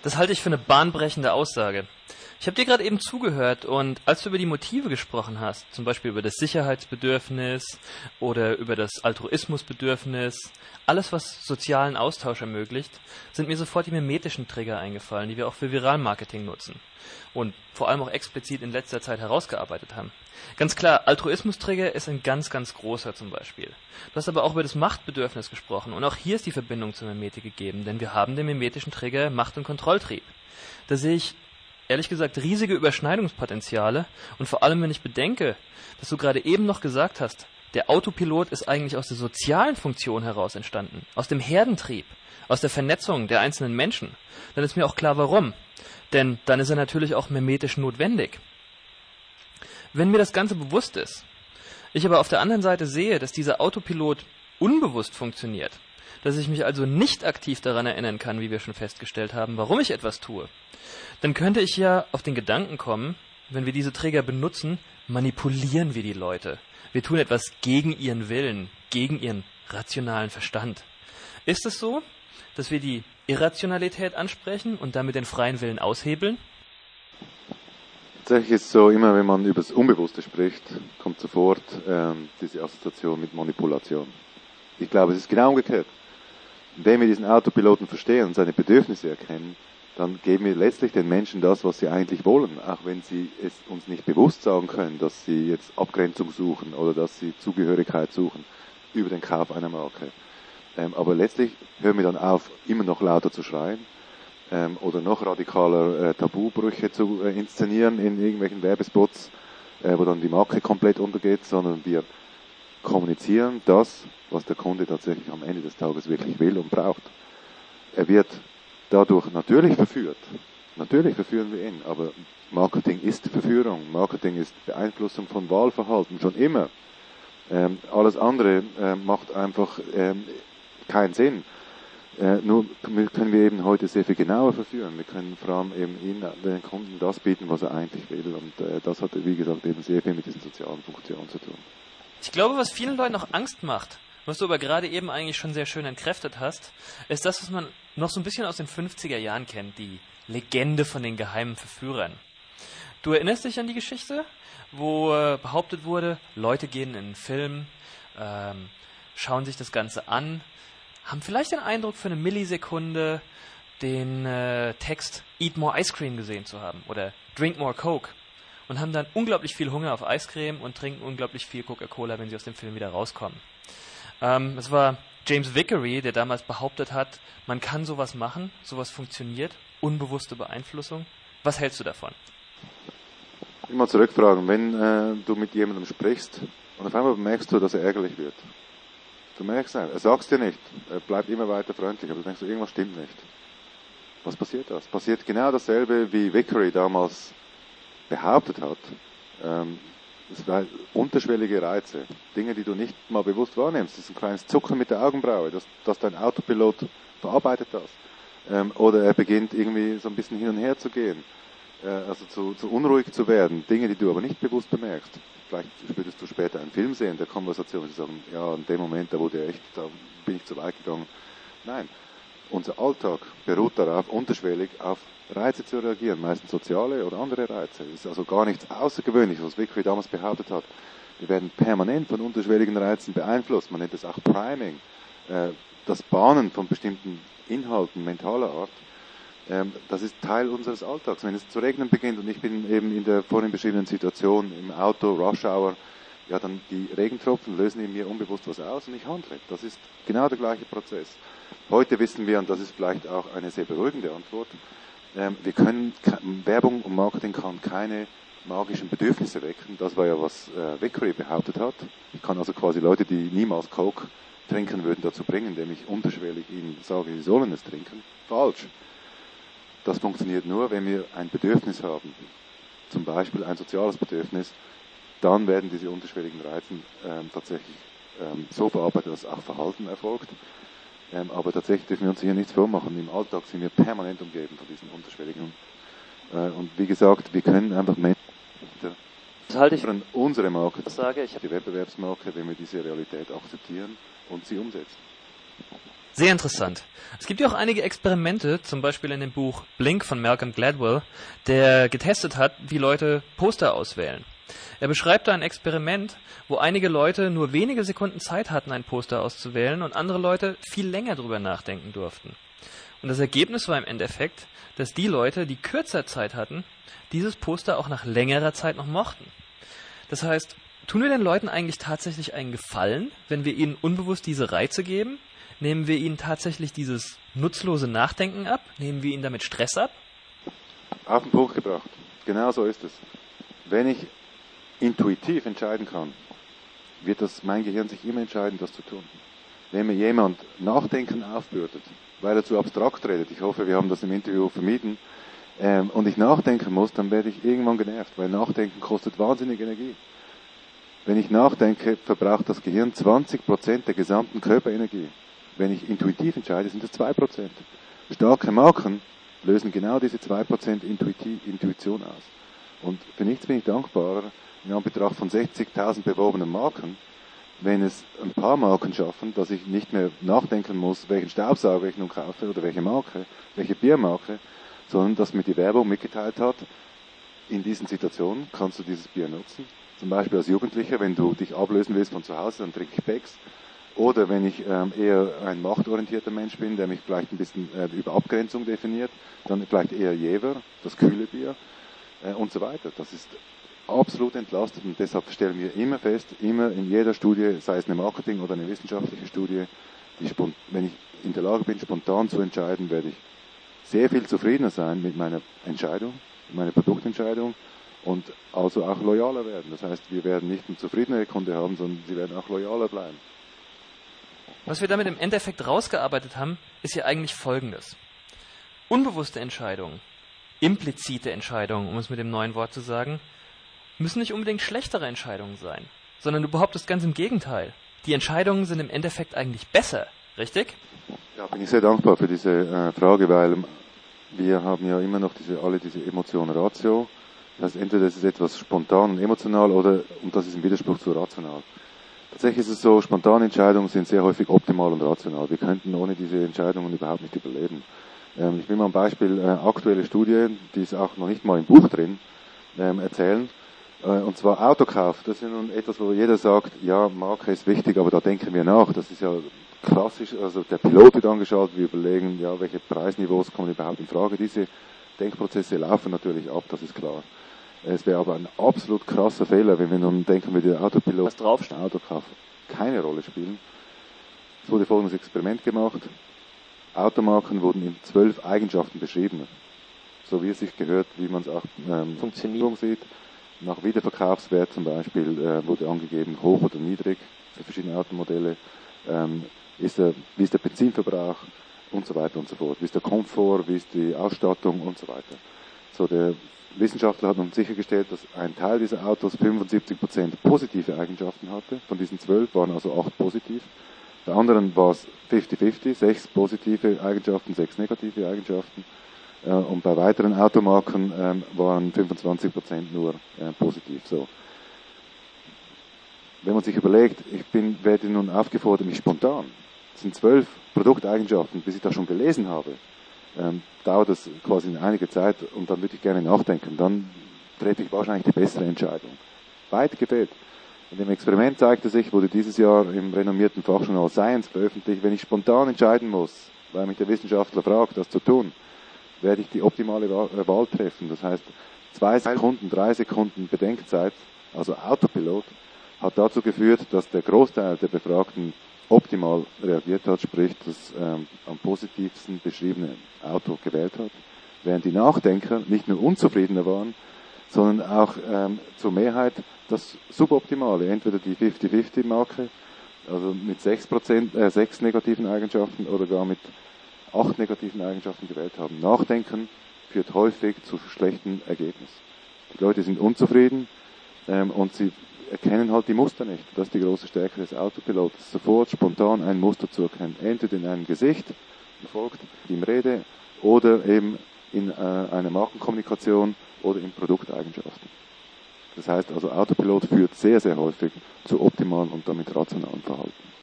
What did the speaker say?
Das halte ich für eine bahnbrechende Aussage. Ich habe dir gerade eben zugehört und als du über die Motive gesprochen hast, zum Beispiel über das Sicherheitsbedürfnis oder über das Altruismusbedürfnis, alles was sozialen Austausch ermöglicht, sind mir sofort die mimetischen Trigger eingefallen, die wir auch für Viralmarketing nutzen und vor allem auch explizit in letzter Zeit herausgearbeitet haben. Ganz klar, Altruismus-Trigger ist ein ganz, ganz großer zum Beispiel. Du hast aber auch über das Machtbedürfnis gesprochen und auch hier ist die Verbindung zur Mimetik gegeben, denn wir haben den mimetischen Trigger Macht- und Kontrolltrieb. Da sehe ich ehrlich gesagt riesige Überschneidungspotenziale und vor allem, wenn ich bedenke, dass du gerade eben noch gesagt hast, der Autopilot ist eigentlich aus der sozialen Funktion heraus entstanden, aus dem Herdentrieb, aus der Vernetzung der einzelnen Menschen, dann ist mir auch klar, warum. Denn dann ist er natürlich auch mimetisch notwendig. Wenn mir das Ganze bewusst ist, ich aber auf der anderen Seite sehe, dass dieser Autopilot unbewusst funktioniert, dass ich mich also nicht aktiv daran erinnern kann, wie wir schon festgestellt haben, warum ich etwas tue, dann könnte ich ja auf den Gedanken kommen, wenn wir diese Träger benutzen, manipulieren wir die Leute. Wir tun etwas gegen ihren Willen, gegen ihren rationalen Verstand. Ist es so, dass wir die Irrationalität ansprechen und damit den freien Willen aushebeln? Tatsächlich ist es so, immer wenn man über das Unbewusste spricht, kommt sofort diese Assoziation mit Manipulation. Ich glaube, es ist genau umgekehrt. Wenn wir diesen Autopiloten verstehen und seine Bedürfnisse erkennen, dann geben wir letztlich den Menschen das, was sie eigentlich wollen, auch wenn sie es uns nicht bewusst sagen können, dass sie jetzt Abgrenzung suchen oder dass sie Zugehörigkeit suchen über den Kauf einer Marke. Aber letztlich hören wir dann auf, immer noch lauter zu schreien oder noch radikaler Tabubrüche zu inszenieren in irgendwelchen Werbespots, wo dann die Marke komplett untergeht, sondern wir kommunizieren das, was der Kunde tatsächlich am Ende des Tages wirklich will und braucht. Er wird dadurch natürlich verführt. Natürlich verführen wir ihn, aber Marketing ist Verführung. Marketing ist Beeinflussung von Wahlverhalten, schon immer. Alles andere macht einfach keinen Sinn. Nur können wir eben heute sehr viel genauer verführen. Wir können vor allem eben den Kunden das bieten, was er eigentlich will. Und das hat, wie gesagt, eben sehr viel mit diesen sozialen Funktionen zu tun. Ich glaube, was vielen Leuten noch Angst macht, was du aber gerade eben eigentlich schon sehr schön entkräftet hast, ist das, was man noch so ein bisschen aus den 50er Jahren kennt, die Legende von den geheimen Verführern. Du erinnerst dich an die Geschichte, wo behauptet wurde, Leute gehen in einen Film, schauen sich das Ganze an, haben vielleicht den Eindruck für eine Millisekunde den Text Eat more ice cream gesehen zu haben oder Drink more Coke und haben dann unglaublich viel Hunger auf Eiscreme und trinken unglaublich viel Coca-Cola, wenn sie aus dem Film wieder rauskommen. Es war James Vickery, der damals behauptet hat, man kann sowas machen, sowas funktioniert, unbewusste Beeinflussung. Was hältst du davon? Immer zurückfragen, wenn du mit jemandem sprichst und auf einmal merkst du, dass er ärgerlich wird. Du merkst es, er sagt es dir nicht, er bleibt immer weiter freundlich, aber du denkst, irgendwas stimmt nicht. Was passiert das? Passiert genau dasselbe, wie Vickery damals behauptet hat. Es waren unterschwellige Reize, Dinge, die du nicht mal bewusst wahrnimmst. Das ist ein kleines Zucken mit der Augenbraue, dass dein Autopilot verarbeitet das. Oder er beginnt irgendwie so ein bisschen hin und her zu gehen, also zu unruhig zu werden. Dinge, die du aber nicht bewusst bemerkst. Vielleicht würdest du später einen Film sehen, der Konversation, und sagen, ja, in dem Moment, da bin ich zu weit gegangen. Nein, unser Alltag beruht darauf, unterschwellig auf Reize zu reagieren, meistens soziale oder andere Reize. Es ist also gar nichts Außergewöhnliches, was Vickery damals behauptet hat. Wir werden permanent von unterschwelligen Reizen beeinflusst. Man nennt es auch Priming. Das Bahnen von bestimmten Inhalten mentaler Art, das ist Teil unseres Alltags. Wenn es zu regnen beginnt und ich bin eben in der vorhin beschriebenen Situation im Auto, Rush Hour, ja, dann die Regentropfen lösen in mir unbewusst was aus und ich handle. Das ist genau der gleiche Prozess. Heute wissen wir, und das ist vielleicht auch eine sehr beruhigende Antwort, Werbung und Marketing kann keine magischen Bedürfnisse wecken. Das war ja, was Vickery behauptet hat. Ich kann also quasi Leute, die niemals Coke trinken würden, dazu bringen, indem ich unterschwellig ihnen sage, sie sollen es trinken. Falsch. Das funktioniert nur, wenn wir ein Bedürfnis haben. Zum Beispiel ein soziales Bedürfnis. Dann werden diese unterschwelligen Reizen tatsächlich so verarbeitet, dass auch Verhalten erfolgt. Aber tatsächlich dürfen wir uns hier nichts vormachen. Im Alltag sind wir permanent umgeben von diesen unterschwelligen. Und wie gesagt, wir können einfach Das halte ich unsere Marke, sage ich. die Wettbewerbsmarke, wenn wir diese Realität akzeptieren und sie umsetzen. Sehr interessant. Es gibt ja auch einige Experimente, zum Beispiel in dem Buch Blink von Malcolm Gladwell, der getestet hat, wie Leute Poster auswählen. Er beschreibt da ein Experiment, wo einige Leute nur wenige Sekunden Zeit hatten, ein Poster auszuwählen und andere Leute viel länger drüber nachdenken durften. Und das Ergebnis war im Endeffekt, dass die Leute, die kürzer Zeit hatten, dieses Poster auch nach längerer Zeit noch mochten. Das heißt, tun wir den Leuten eigentlich tatsächlich einen Gefallen, wenn wir ihnen unbewusst diese Reize geben? Nehmen wir ihnen tatsächlich dieses nutzlose Nachdenken ab? Nehmen wir ihnen damit Stress ab? Auf den Punkt gebracht. Genau so ist es. Wenn ich intuitiv entscheiden kann, wird das mein Gehirn sich immer entscheiden, das zu tun. Wenn mir jemand Nachdenken aufbürdet, weil er zu abstrakt redet, ich hoffe, wir haben das im Interview vermieden, und ich nachdenken muss, dann werde ich irgendwann genervt, weil Nachdenken kostet wahnsinnig Energie. Wenn ich nachdenke, verbraucht das Gehirn 20% der gesamten Körperenergie. Wenn ich intuitiv entscheide, sind es 2%. Starke Marken lösen genau diese 2% Intuition aus. Und für nichts bin ich dankbarer, in Anbetracht von 60.000 beworbenen Marken, wenn es ein paar Marken schaffen, dass ich nicht mehr nachdenken muss, welchen Staubsauger ich nun kaufe oder welche Marke, welche Biermarke, sondern dass mir die Werbung mitgeteilt hat, in diesen Situationen kannst du dieses Bier nutzen. Zum Beispiel als Jugendlicher, wenn du dich ablösen willst von zu Hause, dann trinke ich Becks. Oder wenn ich eher ein machtorientierter Mensch bin, der mich vielleicht ein bisschen über Abgrenzung definiert, dann vielleicht eher Jever, das kühle Bier und so weiter. Das ist absolut entlastet und deshalb stellen wir immer fest, immer in jeder Studie, sei es eine Marketing- oder eine wissenschaftliche Studie, wenn ich in der Lage bin, spontan zu entscheiden, werde ich sehr viel zufriedener sein mit meiner Entscheidung, meiner Produktentscheidung und also auch loyaler werden. Das heißt, wir werden nicht einen zufriedenere Kunde haben, sondern sie werden auch loyaler bleiben. Was wir damit im Endeffekt rausgearbeitet haben, ist ja eigentlich Folgendes. Unbewusste Entscheidungen, implizite Entscheidungen, um es mit dem neuen Wort zu sagen, müssen nicht unbedingt schlechtere Entscheidungen sein, sondern überhaupt das ganz im Gegenteil. Die Entscheidungen sind im Endeffekt eigentlich besser, richtig? Ja, bin ich sehr dankbar für diese Frage, weil wir haben ja immer noch alle diese Emotion Ratio. Das heißt, entweder ist es etwas spontan und emotional und das ist im Widerspruch zu rational. Tatsächlich ist es so, spontane Entscheidungen sind sehr häufig optimal und rational. Wir könnten ohne diese Entscheidungen überhaupt nicht überleben. Ich will mal ein Beispiel, aktuelle Studie, die ist auch noch nicht mal im Buch drin, erzählen. Und zwar Autokauf. Das ist nun etwas, wo jeder sagt, ja, Marke ist wichtig, aber da denken wir nach. Das ist ja klassisch, also der Pilot wird angeschaut, wir überlegen, ja, welche Preisniveaus kommen überhaupt in Frage. Diese Denkprozesse laufen natürlich ab, das ist klar. Es wäre aber ein absolut krasser Fehler, wenn wir nun denken, wie der Autopilot, was draufsteht, Autokauf keine Rolle spielen. Es wurde folgendes Experiment gemacht. Automarken wurden in 12 Eigenschaften beschrieben. So wie es sich gehört, wie man es auch Funktionierung sieht. Nach Wiederverkaufswert zum Beispiel wurde angegeben, hoch oder niedrig für verschiedene Automodelle. Wie ist der Benzinverbrauch und so weiter und so fort. Wie ist der Komfort, wie ist die Ausstattung und so weiter. So, der Wissenschaftler hat nun sichergestellt, dass ein Teil dieser Autos 75% positive Eigenschaften hatte. Von diesen 12 waren also 8 positiv. Bei anderen war es 50-50, 6 positive Eigenschaften, 6 negative Eigenschaften. Und bei weiteren Automarken waren 25% nur positiv. So. Wenn man sich überlegt, werde nun aufgefordert, mich spontan, das sind 12 Produkteigenschaften, bis ich das schon gelesen habe, dauert das quasi in einige Zeit und dann würde ich gerne nachdenken. Dann treffe ich wahrscheinlich die bessere Entscheidung. Weit gefehlt. In dem Experiment zeigte sich, wurde dieses Jahr im renommierten Fachjournal Science veröffentlicht, wenn ich spontan entscheiden muss, weil mich der Wissenschaftler fragt, das zu tun, werde ich die optimale Wahl treffen. Das heißt, 2 Sekunden, 3 Sekunden Bedenkzeit, also Autopilot, hat dazu geführt, dass der Großteil der Befragten optimal reagiert hat, sprich das am positivsten beschriebene Auto gewählt hat, während die Nachdenker nicht nur unzufriedener waren, sondern auch zur Mehrheit das Suboptimale, entweder die 50-50-Marke, also mit 6 negativen Eigenschaften oder gar mit 8 negativen Eigenschaften gewählt haben. Nachdenken führt häufig zu schlechten Ergebnissen. Die Leute sind unzufrieden und sie erkennen halt die Muster nicht. Das ist die große Stärke des Autopilots. Sofort spontan ein Muster zu erkennen. Entweder in einem Gesicht, folgt im Rede, oder eben in einer Markenkommunikation oder in Produkteigenschaften. Das heißt also, Autopilot führt sehr, sehr häufig zu optimalen und damit rationalen Verhalten.